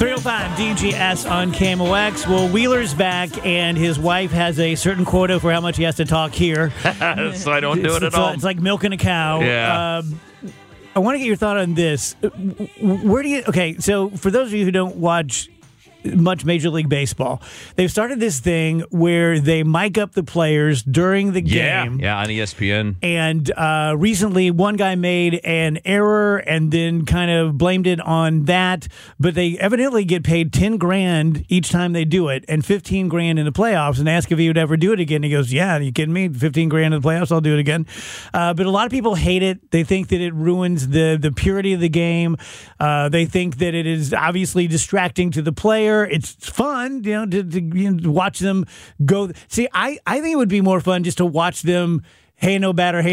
305 DGS on KMOX. Well, Wheeler's back, and his wife has a certain quota for how much he has to talk here. So I don't do it at all. It's like milking a cow. Yeah. I want to get your thought on this. Where do you... Okay, so for those of you who don't watch much Major League Baseball, they've started this thing where they mic up the players during the game. Yeah, on ESPN. And recently, one guy made an error and then kind of blamed it on that. But they evidently get paid $10,000 each time they do it, and $15,000 in the playoffs. And ask if he would ever do it again. He goes, "Yeah, are you kidding me? $15,000 in the playoffs, I'll do it again." But a lot of people hate it. They think that it ruins the purity of the game. They think that it is obviously distracting to the player. It's fun, to watch them go. See, I think it would be more fun just to watch them, hey, no batter,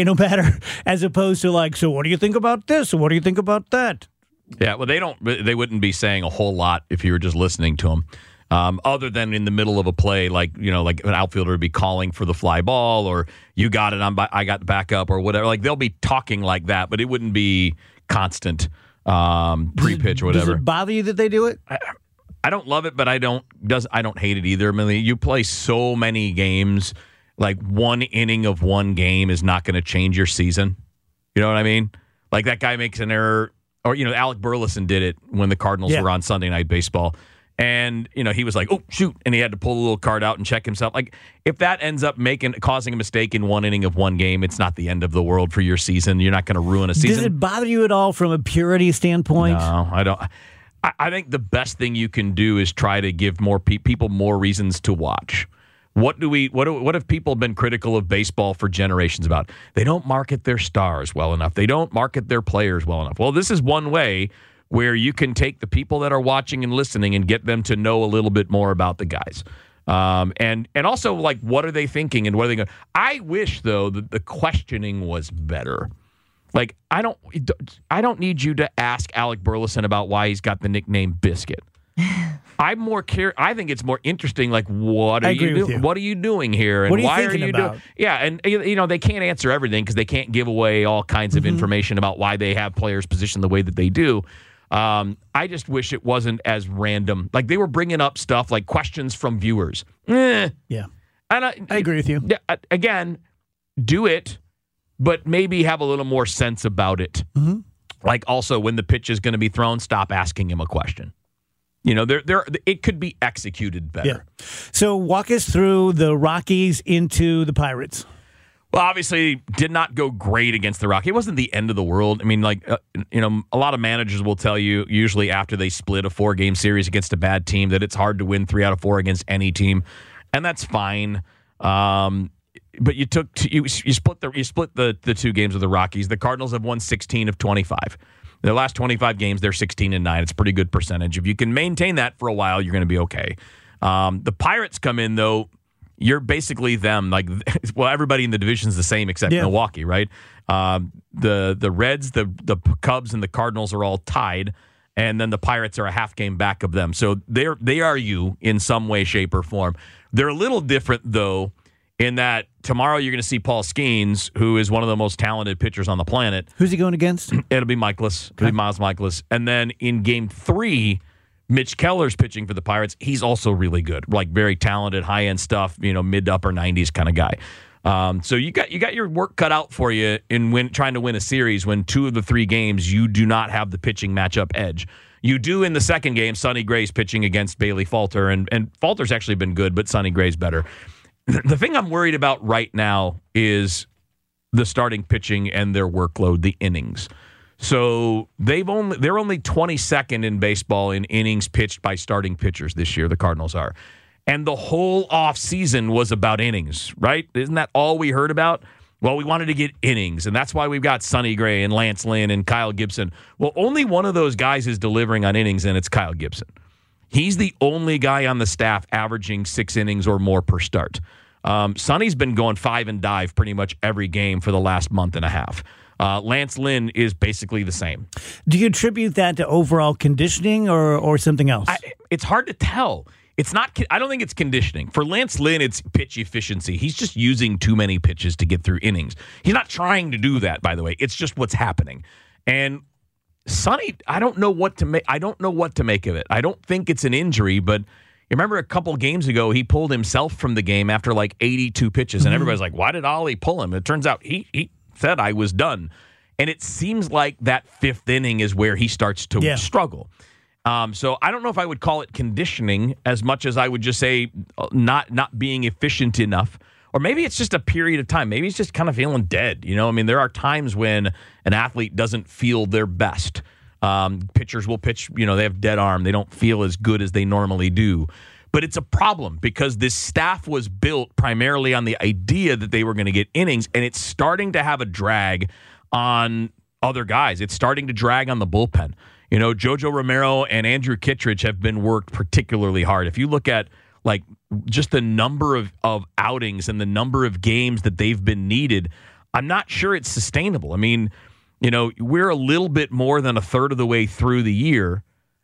as opposed to like, so what do you think about this? Or what do you think about that? Yeah, well, they wouldn't be saying a whole lot if you were just listening to them. Other than in the middle of a play, like an outfielder would be calling for the fly ball, or you got it, I got the backup, or whatever. Like, they'll be talking like that, but it wouldn't be constant pre-pitch or whatever. Does it bother you that they do it? I don't love it, but I don't hate it either. I mean, you play so many games, like one inning of one game is not going to change your season. You know what I mean? Like, that guy makes an error, or Alec Burleson did it when the Cardinals were on Sunday Night Baseball, and he was like, "Oh shoot," and he had to pull the little card out and check himself. Like, if that ends up causing a mistake in one inning of one game, it's not the end of the world for your season. You're not going to ruin a season. Does it bother you at all from a purity standpoint? No, I don't. I think the best thing you can do is try to give more people more reasons to watch. What have people been critical of baseball for generations about? They don't market their stars well enough. They don't market their players well enough. Well, this is one way where you can take the people that are watching and listening and get them to know a little bit more about the guys. And also, like, what are they thinking and what are they going? I wish, though, that the questioning was better. Like, I don't need you to ask Alec Burleson about why he's got the nickname Biscuit. I'm more I think it's more interesting. Like, what are you doing? What are you doing here? And what are you why thinking are you about? doing? Yeah, and they can't answer everything because they can't give away all kinds of information about why they have players positioned the way that they do. I just wish it wasn't as random. Like, they were bringing up stuff like questions from viewers. Yeah, and I agree with you. Yeah, again, do it, but maybe have a little more sense about it. Mm-hmm. Like, also, when the pitch is going to be thrown, stop asking him a question. It could be executed better. Yeah. So walk us through the Rockies into the Pirates. Well, obviously, did not go great against the Rockies. It wasn't the end of the world. I mean, a lot of managers will tell you, usually after they split a 4-game series against a bad team, that it's hard to win 3 out of 4 against any team, and that's fine. But you split the 2 games with the Rockies. The Cardinals have won 16 of 25. Their last 25 games, they're 16-9. It's a pretty good percentage. If you can maintain that for a while, you're going to be okay. The Pirates come in, though. You're basically them. Like, well, everybody in the division is the same except Milwaukee, right? The Reds, the Cubs, and the Cardinals are all tied, and then the Pirates are a half game back of them. So they are you in some way, shape, or form. They're a little different, though, in that tomorrow you're going to see Paul Skeens, who is one of the most talented pitchers on the planet. Who's he going against? It'll be Michaelis. It'll be Miles Michaelis. And then in Game 3, Mitch Keller's pitching for the Pirates. He's also really good, like very talented, high-end stuff, mid to upper 90s kind of guy. So you got your work cut out for you in trying to win a series when 2 of the 3 games you do not have the pitching matchup edge. You do in the second game. Sonny Gray's pitching against Bailey Falter, and Falter's actually been good, but Sonny Gray's better. The thing I'm worried about right now is the starting pitching and their workload, the innings. So they're only 22nd in baseball in innings pitched by starting pitchers this year, the Cardinals are. And the whole offseason was about innings, right? Isn't that all we heard about? Well, we wanted to get innings, and that's why we've got Sonny Gray and Lance Lynn and Kyle Gibson. Well, only one of those guys is delivering on innings, and it's Kyle Gibson. He's the only guy on the staff averaging 6 innings or more per start. Sonny's been going 5 and dive pretty much every game for the last month and a half. Lance Lynn is basically the same. Do you attribute that to overall conditioning or something else? It's hard to tell. It's not. I don't think it's conditioning. For Lance Lynn, it's pitch efficiency. He's just using too many pitches to get through innings. He's not trying to do that, by the way. It's just what's happening. And Sonny, I don't know what to make. I don't know what to make of it. I don't think it's an injury, but you remember a couple games ago he pulled himself from the game after like 82 pitches, and everybody's like, "Why did Ollie pull him?" It turns out he said I was done, and it seems like that fifth inning is where he starts to struggle. So I don't know if I would call it conditioning as much as I would just say not being efficient enough. Or maybe it's just a period of time. Maybe he's just kind of feeling dead. You know, I mean, there are times when an athlete doesn't feel their best. Pitchers will pitch, you know, they have dead arm. They don't feel as good as they normally do. But it's a problem because this staff was built primarily on the idea that they were going to get innings, and it's starting to have a drag on other guys. It's starting to drag on the bullpen. You know, Jojo Romero and Andrew Kittredge have been worked particularly hard. If you look at like just the number of outings and the number of games that they've been needed, I'm not sure it's sustainable. I mean, you know, we're a little bit more than a third of the way through the year.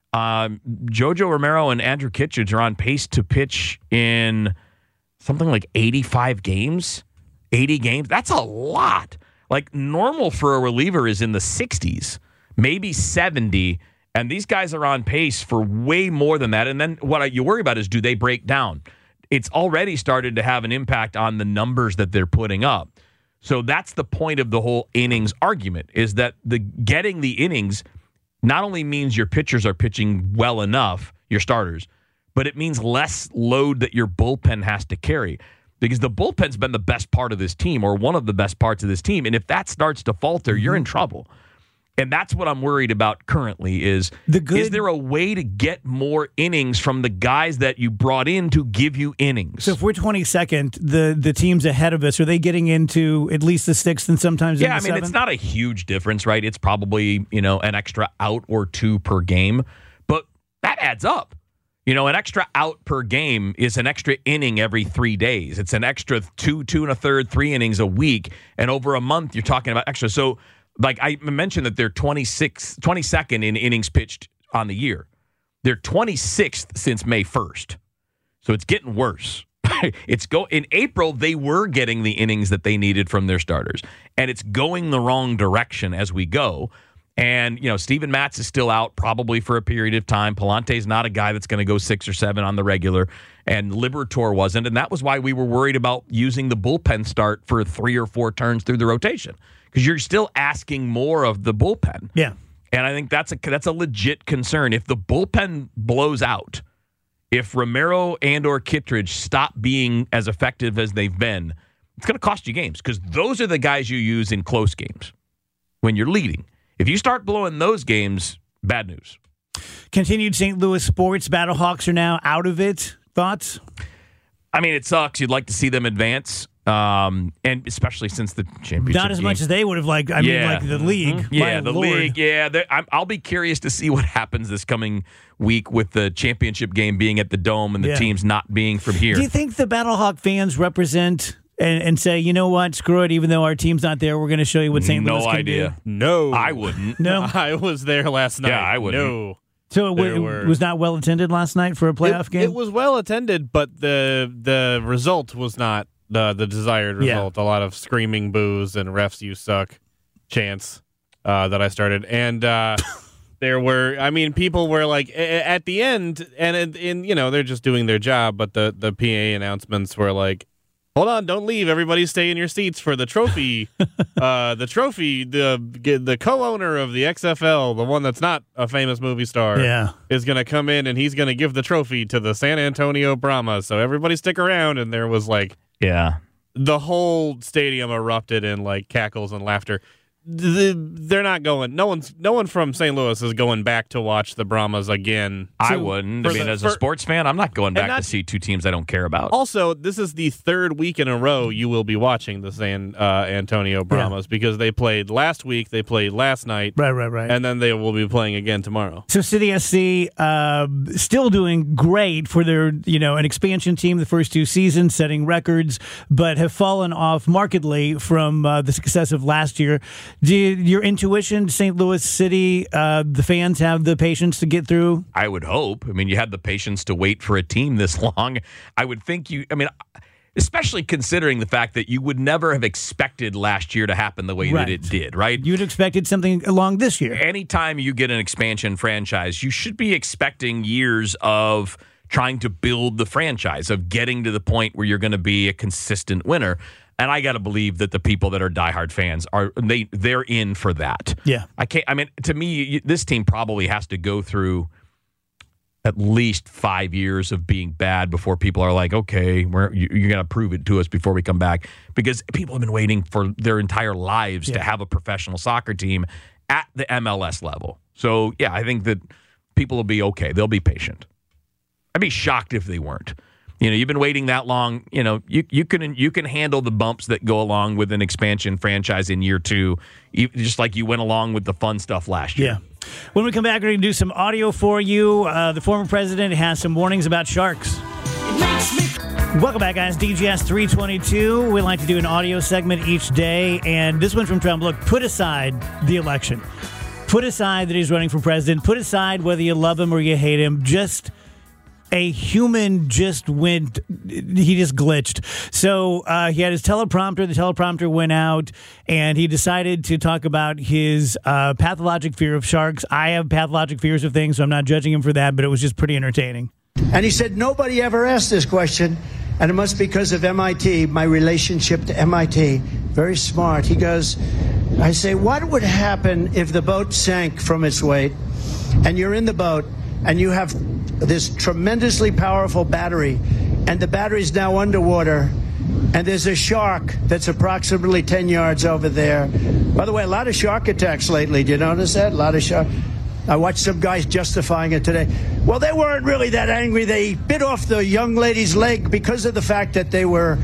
Jojo Romero and Andrew Kittredge are on pace to pitch in something like 85 games, 80 games. That's a lot. Like normal for a reliever is in the 60s. Maybe 70, and these guys are on pace for way more than that. And then what you worry about is, do they break down? It's already started to have an impact on the numbers that they're putting up. So that's the point of the whole innings argument, is that getting the innings not only means your pitchers are pitching well enough, your starters, but it means less load that your bullpen has to carry. Because the bullpen's been the best part of this team, or one of the best parts of this team. And if that starts to falter, you're in trouble. And that's what I'm worried about currently is there a way to get more innings from the guys that you brought in to give you innings? So if we're 22nd, the teams ahead of us, are they getting into at least the 6th and sometimes in the 7th? It's not a huge difference, right? It's probably, you know, an extra out or two per game, but that adds up. You know, an extra out per game is an extra inning every 3 days. It's an extra 2 1/3, 3 innings a week, and over a month you're talking about extra. So like I mentioned that they're 22nd in innings pitched on the year. They're 26th since May 1st. So it's getting worse. In April, they were getting the innings that they needed from their starters. And it's going the wrong direction as we go. And, you know, Steven Matz is still out probably for a period of time. Palante's not a guy that's going to go 6 or 7 on the regular. And Liberatore wasn't. And that was why we were worried about using the bullpen start for 3 or 4 turns through the rotation. Because you're still asking more of the bullpen. Yeah. And I think that's a legit concern. If the bullpen blows out, if Romero and or Kittredge stop being as effective as they've been, it's going to cost you games. Because those are the guys you use in close games when you're leading. If you start blowing those games, bad news. Continued St. Louis sports. Battlehawks are now out of it. Thoughts? I mean, it sucks. You'd like to see them advance. And especially since the championship not as much as they would have liked. I mean, like the league. Mm-hmm. Yeah, the league. Yeah, I'll be curious to see what happens this coming week with the championship game being at the Dome and the teams not being from here. Do you think the Battlehawk fans represent and say, you know what, screw it, even though our team's not there, we're going to show you what St. Louis can do? No. I wouldn't. No. I was there last night. Yeah, I wouldn't. No. So it was not well attended last night for a playoff game? It was well attended, but the result was not the desired result. A lot of screaming boos and refs you suck chants that I started. And there were, I mean, people were like, at the end, and you know, they're just doing their job, but the PA announcements were like, hold on, don't leave. Everybody stay in your seats for the trophy. The trophy, the co-owner of the XFL, the one that's not a famous movie star, is going to come in and he's going to give the trophy to the San Antonio Brahmas. So everybody stick around. And there was like, the whole stadium erupted in like cackles and laughter. They're not going. No one from St. Louis is going back to watch the Brahmas again. I wouldn't. I mean, as a sports fan, I'm not going back to see two teams I don't care about. Also, this is the third week in a row you will be watching the San Antonio Brahmas because they played last week, they played last night, right, and then they will be playing again tomorrow. So City SC still doing great for their an expansion team the first 2 seasons, setting records, but have fallen off markedly from the success of last year. Do your intuition, St. Louis City, the fans have the patience to get through? I would hope. I mean, you had the patience to wait for a team this long. I would think especially considering the fact that you would never have expected last year to happen the way that it did, right? You'd expected something along this year. Anytime you get an expansion franchise, you should be expecting years of trying to build the franchise, of getting to the point where you're going to be a consistent winner. And I got to believe that the people that are diehard fans they're in for that. Yeah. To me, this team probably has to go through at least 5 years of being bad before people are like, okay, you're going to prove it to us before we come back. Because people have been waiting for their entire lives to have a professional soccer team at the MLS level. So, yeah, I think that people will be okay. They'll be patient. I'd be shocked if they weren't. You've been waiting that long. You can handle the bumps that go along with an expansion franchise in year 2, just like you went along with the fun stuff last year. Yeah. When we come back, we're going to do some audio for you. The former president has some warnings about sharks. Welcome back, guys. DGS 322. We like to do an audio segment each day, and this one from Trump. Look, put aside the election. Put aside that he's running for president. Put aside whether you love him or you hate him. Just a human just glitched. So he had his teleprompter. The teleprompter went out, and he decided to talk about his pathologic fear of sharks. I have pathologic fears of things, so I'm not judging him for that, but it was just pretty entertaining. And he said, nobody ever asked this question, and it must be because of MIT, my relationship to MIT. Very smart. He goes, I say, what would happen if the boat sank from its weight, and you're in the boat, and you have this tremendously powerful battery, and the battery's now underwater, and there's a shark that's approximately 10 yards over there. By the way, a lot of shark attacks lately. Do you notice that? A lot of shark. I watched some guys justifying it today. Well, they weren't really that angry. They bit off the young lady's leg because of the fact that they were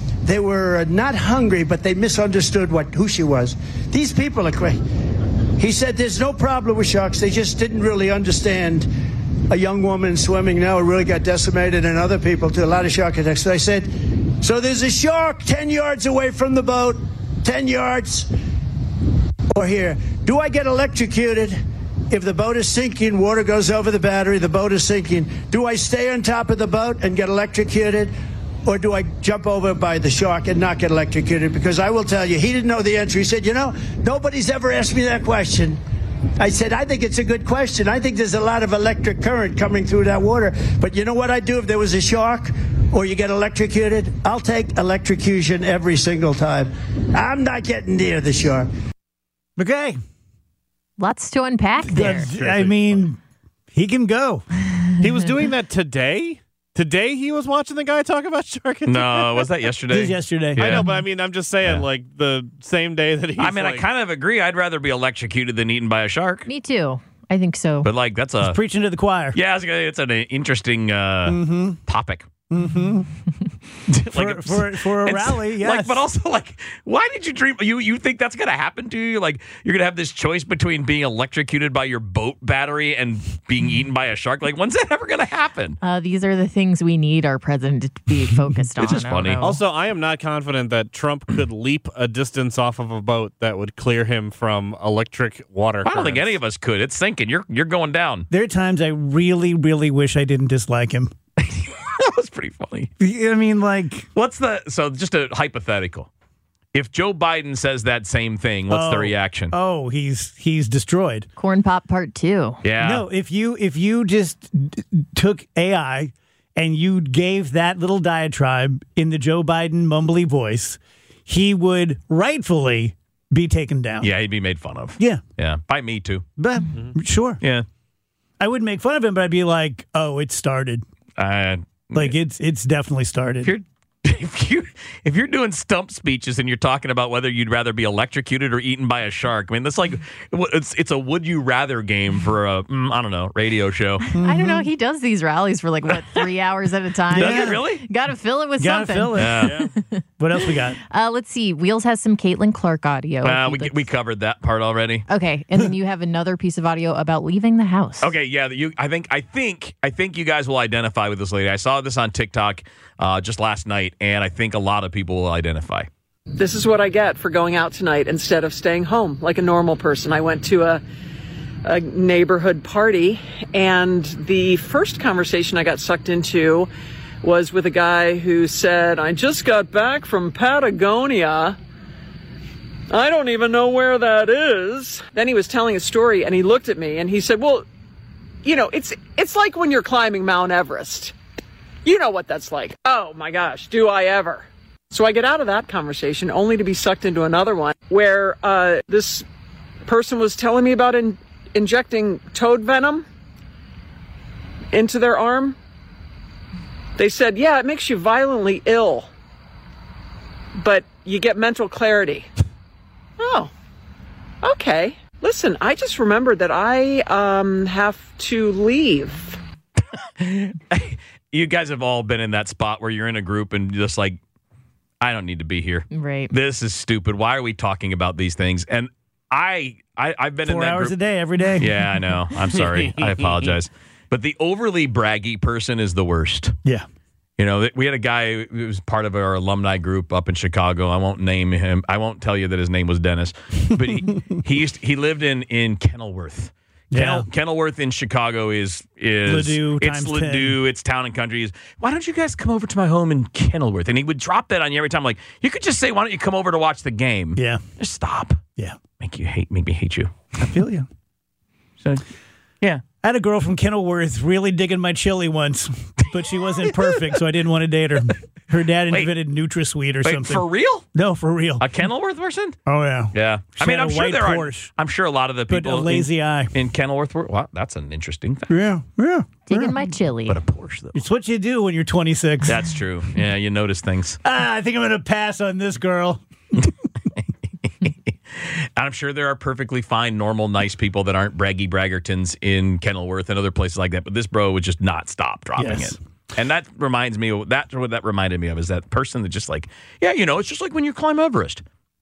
not hungry, but they misunderstood who she was. These people are crazy. He said there's no problem with sharks. They just didn't really understand a young woman swimming now really got decimated, and other people too. A lot of shark attacks. So I said, so there's a shark 10 yards away from the boat, 10 yards. Or here, do I get electrocuted if the boat is sinking, water goes over the battery, the boat is sinking? Do I stay on top of the boat and get electrocuted? Or do I jump over by the shark and not get electrocuted? Because I will tell you, he didn't know the answer. He said, nobody's ever asked me that question. I said, I think it's a good question. I think there's a lot of electric current coming through that water. But you know what I'd do if there was a shark or you get electrocuted? I'll take electrocution every single time. I'm not getting near the shark. Okay. Lots to unpack there. I mean, he can go. He was doing that today? Today he was watching the guy talk about shark attacks? No, was that yesterday? It was yesterday. Yeah. I know, but I'm just saying, the same day that he's I kind of agree. I'd rather be electrocuted than eaten by a shark. Me too. I think so. But that's He's preaching to the choir. Yeah, it's an interesting topic. Mm-hmm. for a rally, yes. But also, why did you dream? You think that's going to happen to you? You're going to have this choice between being electrocuted by your boat battery and being eaten by a shark? When's that ever going to happen? These are the things we need our president to be focused on. It's just funny. Also, I am not confident that Trump could leap a distance off of a boat that would clear him from electric water. I don't think any of us could. It's sinking. You're going down. There are times I really, really wish I didn't dislike him. That was pretty funny. I mean, so just a hypothetical. If Joe Biden says that same thing, what's the reaction? Oh, he's destroyed. Corn Pop Part 2. Yeah. No, if you just took AI and you gave that little diatribe in the Joe Biden mumbly voice, he would rightfully be taken down. Yeah, he'd be made fun of. Yeah. Yeah. By me, too. But, sure. Yeah. I wouldn't make fun of him, but I'd be like, oh, it started. It's definitely started. If you're doing stump speeches and you're talking about whether you'd rather be electrocuted or eaten by a shark, I mean, that's it's a would you rather game for a radio show. Mm-hmm. I don't know. He does these rallies for 3 hours at a time. Does he really? Got to fill it with Gotta something. Fill it. Yeah. What else we got? Let's see. Wheels has some Caitlin Clark audio. We covered that part already. Okay, and then you have another piece of audio about leaving the house. Okay, yeah. I think you guys will identify with this lady. I saw this on TikTok just last night, and I think a lot of people will identify. This is what I get for going out tonight instead of staying home like a normal person. I went to a neighborhood party, and the first conversation I got sucked into was with a guy who said, I just got back from Patagonia. I don't even know where that is. Then he was telling a story and he looked at me and he said, well, you know, it's like when you're climbing Mount Everest. You know what that's like. Oh my gosh, do I ever? So I get out of that conversation only to be sucked into another one where this person was telling me about injecting toad venom into their arm. They said, yeah, it makes you violently ill, but you get mental clarity. Oh, okay. Listen, I just remembered that I have to leave. You guys have all been in that spot where you're in a group and just like, I don't need to be here. Right. This is stupid. Why are we talking about these things? And I've been 4 in that hours group. a day, every day. Yeah, I know. I'm sorry. I apologize. But the overly braggy person is the worst. Yeah. You know, we had a guy who was part of our alumni group up in Chicago. I won't name him. I won't tell you that his name was Dennis. But he lived in Kenilworth. Yeah. Kenilworth in Chicago is Ladue it's times Ladue, 10. it's town and country. Why don't you guys come over to my home in Kenilworth? And he would drop that on you every time. Like, you could just say, why don't you come over to watch the game? Yeah. Just stop. Yeah. Make me hate you. I feel you. So, yeah. I had a girl from Kenilworth really digging my chili once, but she wasn't perfect, so I didn't want to date her. Her dad invented NutraSweet or something. For real? No, for real. A Kenilworth person? Oh, yeah. Yeah. She had I'm a sure white there are. Porsche, I'm sure a lot of the but people a lazy eye. in Kenilworth were. Well, that's an interesting thing. Yeah. Digging my chili. But a Porsche, though. It's what you do when you're 26. That's true. Yeah, you notice things. I think I'm going to pass on this girl. I'm sure there are perfectly fine, normal, nice people that aren't braggy braggertons in Kenilworth and other places like that. But this bro would just not stop dropping it. And that reminds me of that's what that reminded me of is that person that just like, yeah, you know, it's just like when you climb Everest.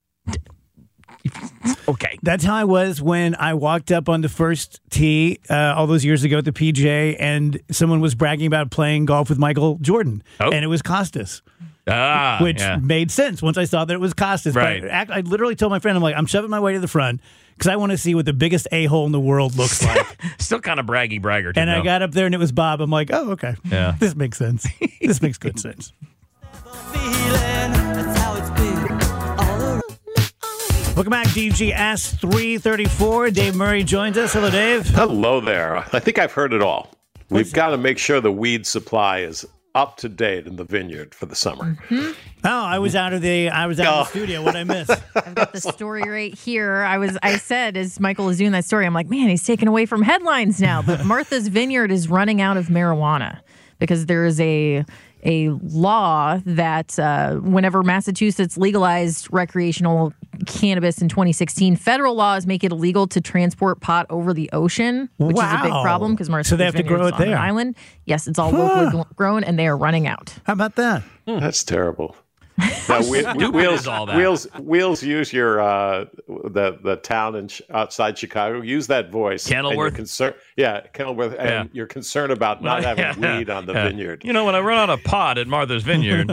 Okay. That's how I was when I walked up on the first tee all those years ago at the PJ, and someone was bragging about playing golf with Michael Jordan, and it was Costas. Which made sense once I saw that it was Costas. Right. But I literally told my friend, I'm like, I'm shoving my way to the front because I want to see what the biggest a-hole in the world looks like. Still kind of braggy braggerton. And I got up there and it was Bob. I'm like, oh, okay. Yeah. This makes sense. This makes good sense. Welcome back, DG Ask 334. Dave Murray joins us. Hello, Dave. Hello there. I think I've heard it all. We've got to make sure the weed supply is up to date in the vineyard for the summer. Mm-hmm. Oh, I was out of the studio. What I missed? I've got the story right here. I said as Michael was doing that story, I'm like, man, he's taken away from headlines now. But Martha's Vineyard is running out of marijuana because there is a law that whenever Massachusetts legalized recreational cannabis in 2016, federal laws make it illegal to transport pot over the ocean, which is a big problem because Martha's So they have to Vineyard grow is it on an there. island. Yes, it's all locally grown, and they are running out. How about that? That's terrible. Now, is all that? Wheels, use your the town outside Chicago. Use that voice. Kenilworth? Kenilworth, and you're concerned about not having weed on the vineyard. You know, when I run out of pot at Martha's Vineyard,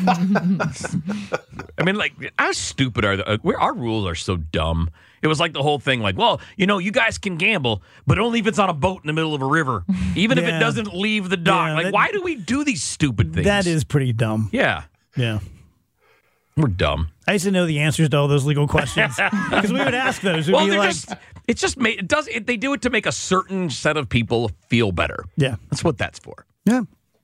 I mean, like, how stupid are our rules are so dumb. It was like the whole thing, like, well, you know, you guys can gamble, but only if it's on a boat in the middle of a river, even if it doesn't leave the dock. Yeah, why do we do these stupid things? That is pretty dumb. Yeah. Yeah. We're dumb. I used to know the answers to all those legal questions because we would ask those. We'd be like, they do it to make a certain set of people feel better. Yeah. That's what that's for. Yeah.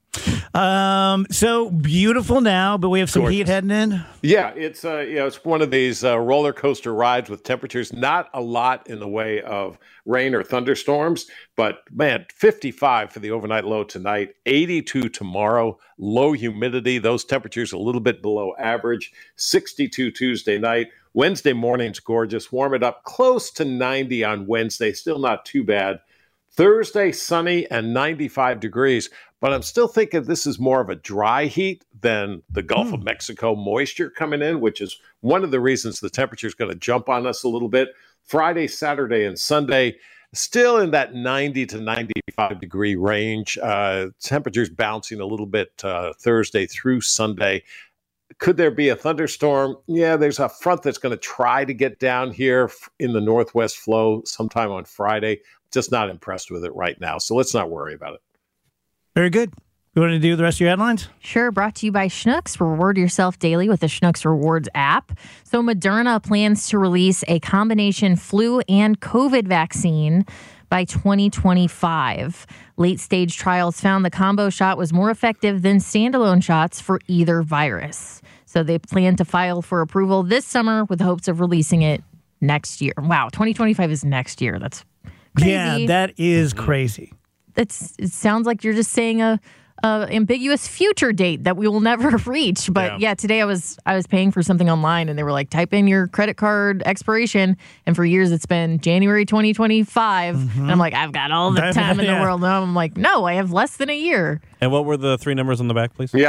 So beautiful now, but we have some heat heading in. Yeah, it's it's one of these roller coaster rides with temperatures not a lot in the way of rain or thunderstorms, but man, 55 for the overnight low tonight, 82 tomorrow, low humidity. Those temperatures a little bit below average. 62 Tuesday night. Wednesday morning's gorgeous. Warm it up close to 90 on Wednesday. Still not too bad. Thursday, sunny and 95 degrees. But I'm still thinking this is more of a dry heat than the Gulf of Mexico moisture coming in, which is one of the reasons the temperature is going to jump on us a little bit. Friday, Saturday, and Sunday, still in that 90 to 95 degree range. Temperatures bouncing a little bit Thursday through Sunday. Could there be a thunderstorm? Yeah, there's a front that's going to try to get down here in the northwest flow sometime on Friday. Just not impressed with it right now. So let's not worry about it. Very good. You want to do the rest of your headlines? Sure. Brought to you by Schnucks. Reward yourself daily with the Schnucks Rewards app. So Moderna plans to release a combination flu and COVID vaccine by 2025. Late-stage trials found the combo shot was more effective than standalone shots for either virus. So they plan to file for approval this summer with hopes of releasing it next year. Wow, 2025 is next year. That's crazy. Yeah, that is crazy. It sounds like you're just saying a ambiguous future date that we will never reach. But yeah, today I was paying for something online and they were like, type in your credit card expiration. And for years it's been January 2025. And I'm like, I've got all the time in the world. And I'm like, no, I have less than a year. And what were the 3 numbers on the back, please?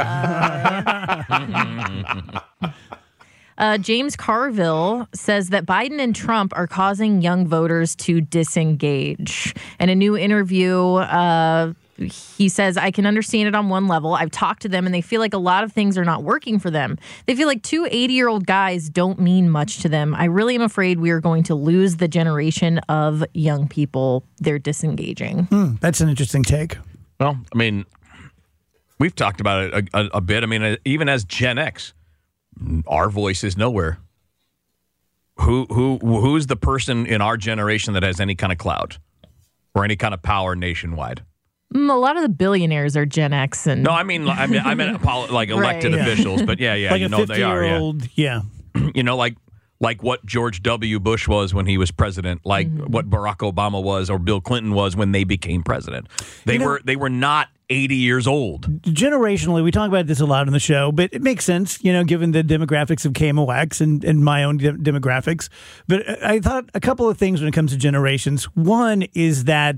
James Carville says that Biden and Trump are causing young voters to disengage. In a new interview, he says, I can understand it on one level. I've talked to them and they feel like a lot of things are not working for them. They feel like 2 80-year-old guys don't mean much to them. I really am afraid we are going to lose the generation of young people. They're disengaging. That's an interesting take. Well, I mean, we've talked about it a bit. I mean, even as Gen X, our voice is nowhere. Who's the person in our generation that has any kind of clout or any kind of power nationwide? A lot of the billionaires are Gen X, and I meant like elected officials, but yeah, like you a know they are. Yeah. You know, like what George W. Bush was when he was president, like what Barack Obama was or Bill Clinton was when they became president. They were not 80 years old. Generationally, we talk about this a lot on the show, but it makes sense, given the demographics of KMOX and my own demographics. But I thought a couple of things when it comes to generations. One is that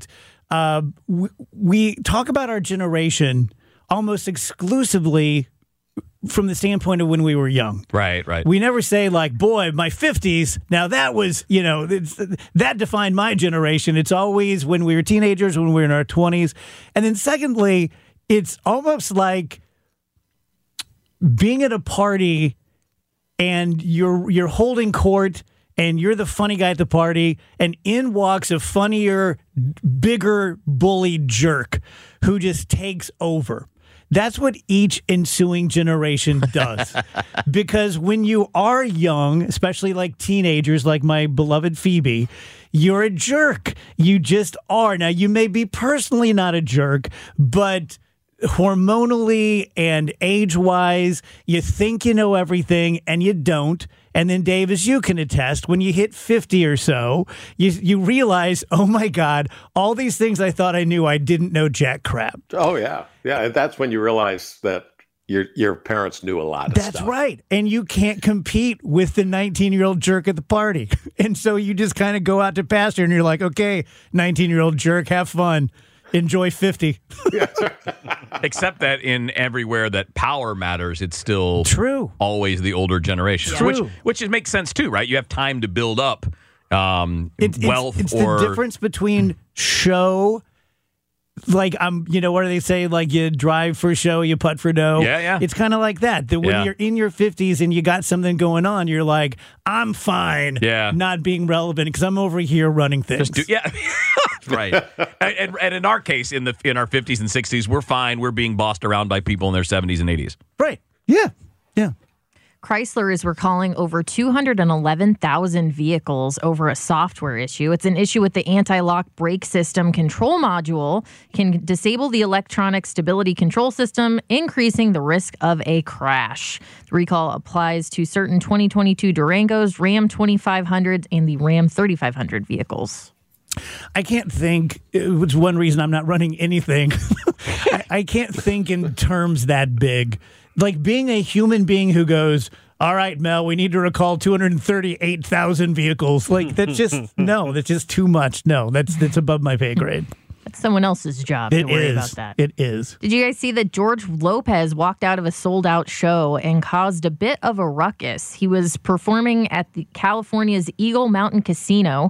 we talk about our generation almost exclusively from the standpoint of when we were young. Right. We never say like, boy, my 50s, now that was, that defined my generation. It's always when we were teenagers, when we were in our 20s. And then secondly, it's almost like being at a party and you're holding court and you're the funny guy at the party, and in walks a funnier, bigger bully jerk who just takes over. That's what each ensuing generation does. Because when you are young, especially like teenagers, like my beloved Phoebe, you're a jerk. You just are. Now, you may be personally not a jerk, but hormonally and age-wise, you think you know everything, and you don't. And then, Dave, as you can attest, when you hit 50 or so, you realize, oh, my God, all these things I thought I knew, I didn't know jack crap. Oh, yeah. Yeah, that's when you realize that your parents knew a lot of stuff. That's right. And you can't compete with the 19-year-old jerk at the party. And so you just kind of go out to pasture, and you're like, okay, 19-year-old jerk, have fun. Enjoy 50. Except that in everywhere that power matters, it's still true. Always the older generation, which makes sense too, right? You have time to build up wealth. It's the difference between show. Like what do they say? Like you drive for show, you putt for dough. Yeah. It's kind of like that. That when you're in your 50s and you got something going on, you're like, I'm fine. Yeah. Not being relevant because I'm over here running things. Right. And in our case, in our 50s and 60s, we're fine. We're being bossed around by people in their 70s and 80s. Right. Yeah. Chrysler is recalling over 211,000 vehicles over a software issue. It's an issue with the anti-lock brake system control module, can disable the electronic stability control system, increasing the risk of a crash. The recall applies to certain 2022 Durangos, Ram 2500s, and the Ram 3500 vehicles. I can't think, it's one reason I'm not running anything. I can't think in terms that big. Like being a human being who goes, all right, Mel, we need to recall 238,000 vehicles. Like that's just too much. No, that's above my pay grade. That's someone else's job to worry about that. It is. Did you guys see that George Lopez walked out of a sold-out show and caused a bit of a ruckus? He was performing at the California's Eagle Mountain Casino,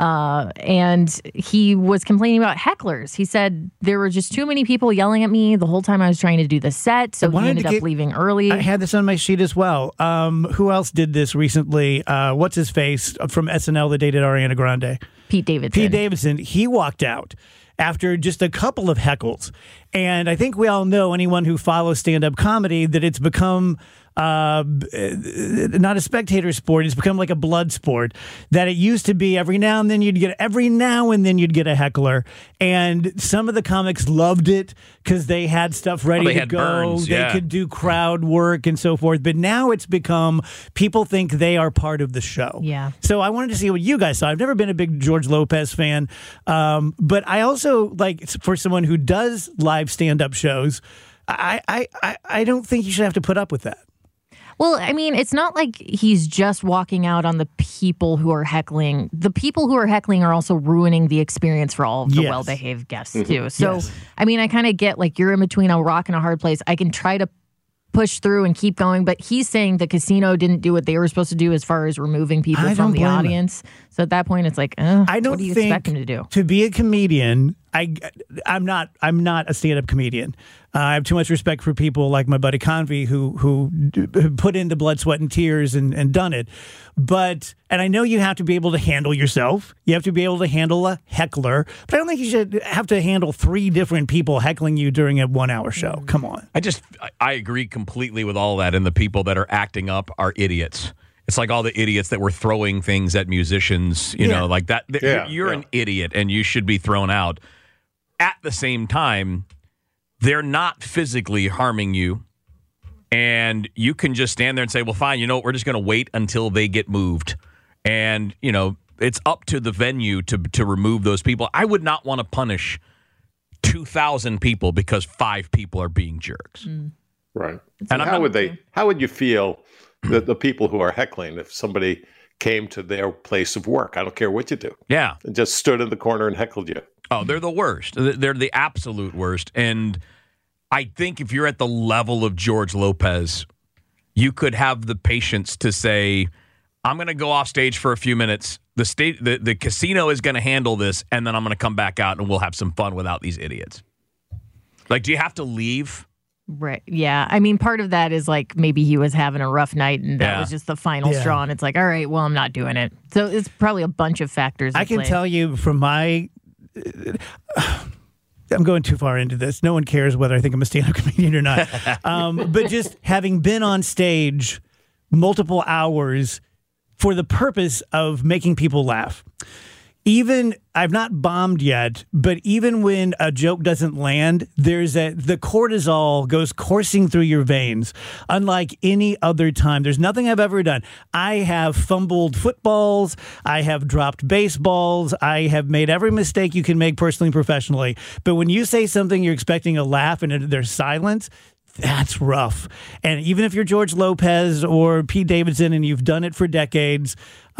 and he was complaining about hecklers. He said there were just too many people yelling at me the whole time I was trying to do the set, so he ended up leaving early. I had this on my sheet as well. Who else did this recently? What's his face from SNL that dated Ariana Grande? Pete Davidson. He walked out. after just a couple of heckles. And I think we all know, anyone who follows stand-up comedy, that it's become not a spectator sport. It's become like a blood sport, that it used to be every now and then you'd get a heckler. And some of the comics loved it because they had stuff ready to go. Burns, they could do crowd work and so forth. But now it's become, people think they are part of the show. Yeah. So I wanted to see what you guys saw. I've never been a big George Lopez fan. But I also, like, for someone who does live stand-up shows, I don't think you should have to put up with that. Well, I mean, it's not like he's just walking out on the people who are heckling. The people who are heckling are also ruining the experience for all of the well-behaved guests, too. So, I mean, I kind of get, like, you're in between a rock and a hard place. I can try to push through and keep going, but he's saying the casino didn't do what they were supposed to do as far as removing people from the audience. So at that point, it's like, I don't what do you think expect him to do? To be a comedian, I'm not a stand-up comedian. I have too much respect for people like my buddy Convy who put in the blood, sweat, and tears and done it. And I know you have to be able to handle yourself. You have to be able to handle a heckler. But I don't think you should have to handle 3 different people heckling you during a 1-hour show. Come on. I agree completely with all that. And the people that are acting up are idiots. It's like all the idiots that were throwing things at musicians, you know, like that. You're an idiot and you should be thrown out. At the same time, they're not physically harming you. And you can just stand there and say, well, fine, you know what? We're just going to wait until they get moved. And, you know, it's up to the venue to remove those people. I would not want to punish 2,000 people because 5 people are being jerks. Right. And how would you feel that the people who are heckling, if somebody came to their place of work, I don't care what you do. Yeah. And just stood in the corner and heckled you. Oh, they're the worst. They're the absolute worst. And I think if you're at the level of George Lopez, you could have the patience to say, I'm going to go off stage for a few minutes. The casino is going to handle this, and then I'm going to come back out and we'll have some fun without these idiots. Like, do you have to leave? Right. Yeah. I mean, part of that is like maybe he was having a rough night and that was just the final straw. And it's like, all right, well, I'm not doing it. So it's probably a bunch of factors. I can tell you from my... I'm going too far into this. No one cares whether I think I'm a stand-up comedian or not. But just having been on stage multiple hours for the purpose of making people laugh. Even, I've not bombed yet, but even when a joke doesn't land, the cortisol goes coursing through your veins, unlike any other time. There's nothing I've ever done. I have fumbled footballs. I have dropped baseballs. I have made every mistake you can make personally and professionally. But when you say something, you're expecting a laugh and there's silence, that's rough. And even if you're George Lopez or Pete Davidson and you've done it for decades,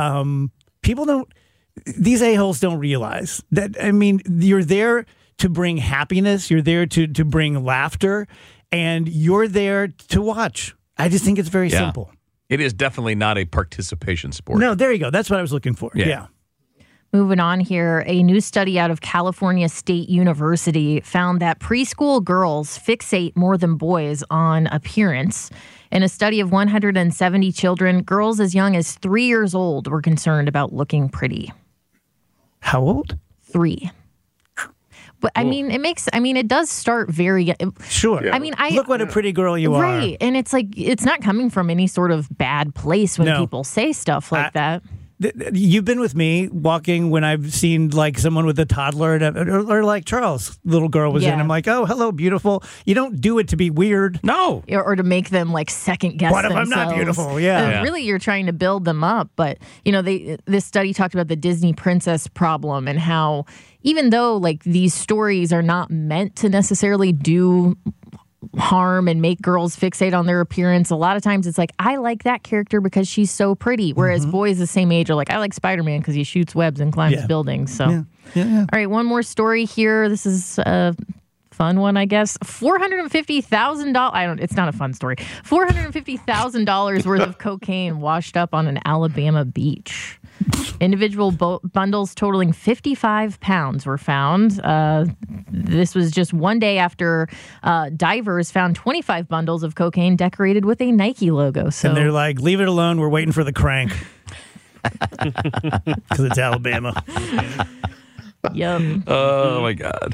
these a-holes don't realize that. I mean, you're there to bring happiness. You're there to bring laughter, and you're there to watch. I just think it's very simple. It is definitely not a participation sport. No, there you go. That's what I was looking for. Yeah. Moving on here, a new study out of California State University found that preschool girls fixate more than boys on appearance. In a study of 170 children, girls as young as 3 years old were concerned about looking pretty. How old? 3. But I mean, it does start very... Sure. Yeah. I mean, look what a pretty girl you are. Right. And it's like, it's not coming from any sort of bad place when people say stuff like that. You've been with me walking when I've seen like someone with a toddler or like Charles' little girl was in. I'm like, oh, hello, beautiful. You don't do it to be weird. No. Or to make them like second guess themselves. What if I'm not beautiful? Yeah. Really, you're trying to build them up. But, you know, this study talked about the Disney princess problem and how even though like these stories are not meant to necessarily do harm and make girls fixate on their appearance, a lot of times it's like, I like that character because she's so pretty, whereas boys the same age are like, I like Spider-Man because he shoots webs and climbs buildings. So all right, one more story here. This is a fun one, I guess. $450,000. It's not a fun story. $450,000 worth of cocaine washed up on an Alabama beach. Individual bundles totaling 55 pounds were found. This was just one day after divers found 25 bundles of cocaine decorated with a Nike logo. So, and they're like, leave it alone. We're waiting for the crank. Because it's Alabama. Yum. Oh my God.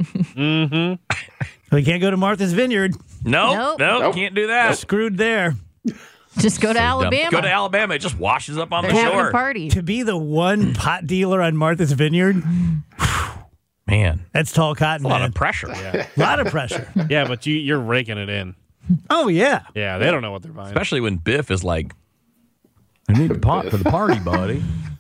We can't go to Martha's Vineyard. No, can't do that. Screwed there. Just go to Alabama. Go to Alabama. It just washes up on They're the having shore. a party. To be the one pot dealer on Martha's Vineyard, Man, that's tall cotton. a lot man. of pressure. A lot of pressure. Yeah, but you're raking it in. Oh, yeah. Yeah, they don't know what they're buying. Especially when Biff is like, I need a pot for the party, buddy.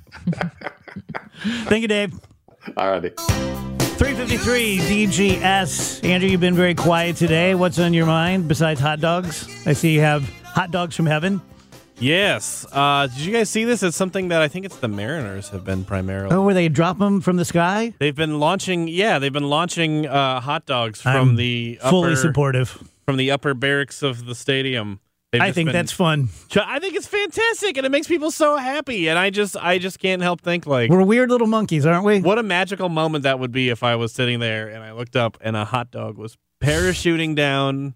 Thank you, Dave. All righty. 353 DGS. Andrew, you've been very quiet today. What's on your mind besides hot dogs? I see you have hot dogs from heaven. Yes. Did you guys see this? It's something that I think it's the Mariners have been primarily. Oh, where they drop them from the sky? They've been launching hot dogs from I'm the fully supportive. from the upper barracks of the stadium. I think that's fun. I think it's fantastic, and it makes people so happy. And I just can't help think, like, We're weird little monkeys, aren't we? what a magical moment that would be if I was sitting there and I looked up and a hot dog was parachuting down.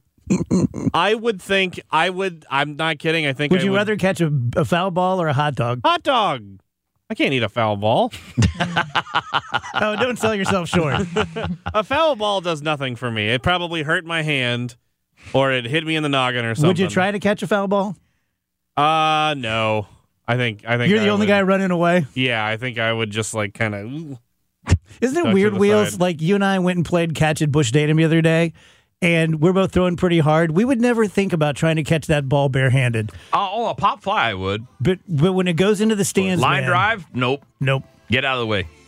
I'm not kidding. I think Would you rather catch a foul ball or a hot dog? hot dog? I can't eat a foul ball. Oh, don't sell yourself short. A foul ball does nothing for me. It probably hurt my hand, or it hit me in the noggin or something. Would you try to catch a foul ball? No. I think You're the only guy running away. Yeah, I think I would just like kind of. Isn't it Tuck to weird, the Wheels? side. Like you and I went and played catch at Bush Datum the other day, and we're both throwing pretty hard. We would never think about trying to catch that ball barehanded. Oh, a pop fly, I would. But when it goes into the stands, Line man, drive? Nope. Nope. Get out of the way.